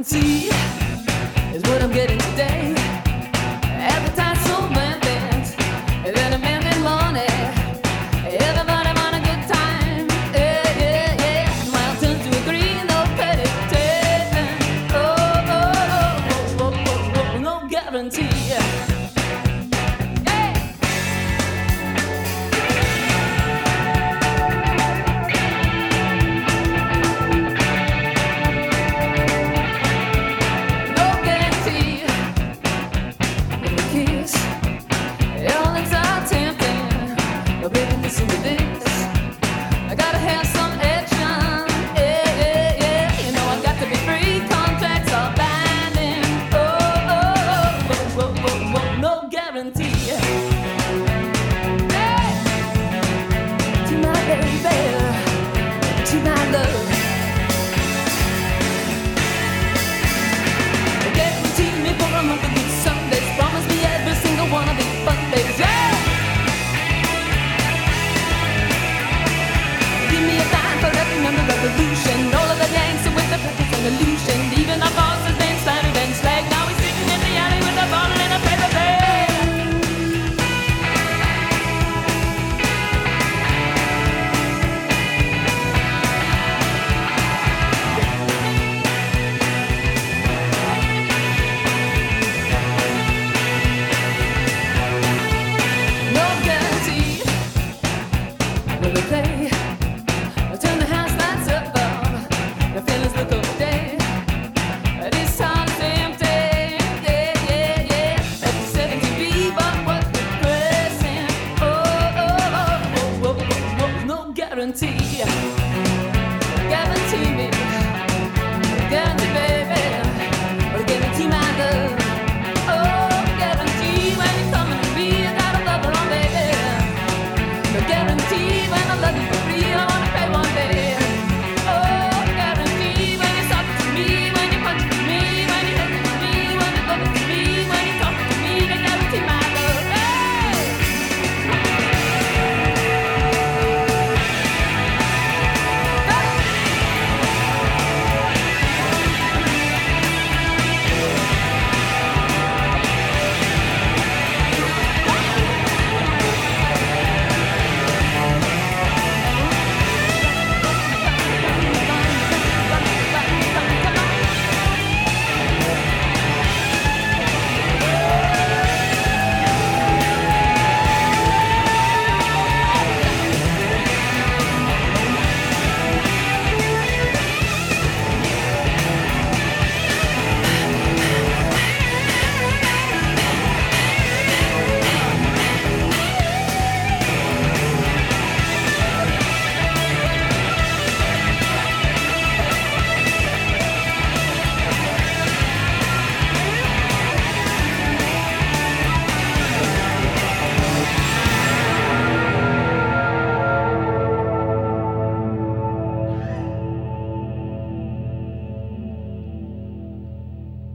guarantee is what I'm getting today. Advertise so many things, and then I'm making money. Everybody want a good time, yeah, yeah, yeah. Well, 10 to 3, no petty taping. Oh, oh, oh, oh, oh, oh, oh, no guarantee. I gotta have some action, yeah, yeah, yeah. You know I got to be free, contracts are binding. Oh, oh, oh, oh, oh, oh, no guarantee. Hey, to my baby, to my love. Guarantee me for a month of good Sundays. Promise me every single one of these fun days, yeah. The revolution, all of the gangsters with the practice and illusion. Even our boss has been slandered and slagged. Now he's sitting in the alley with a bottle and a paper bag. No guarantee when we play. Guarantee, guarantee me, guarantee baby, or guarantee my love. Oh, guarantee when you come to me, I gotta love her on, baby. No guarantee when I love you for free, I wanna pay one day. Oh, guarantee when you talk to me, when you punch to me, when you hit to me, when you love to me, when you talk to me, they guarantee my love. Hey!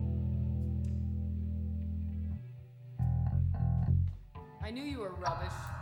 I knew you were rubbish.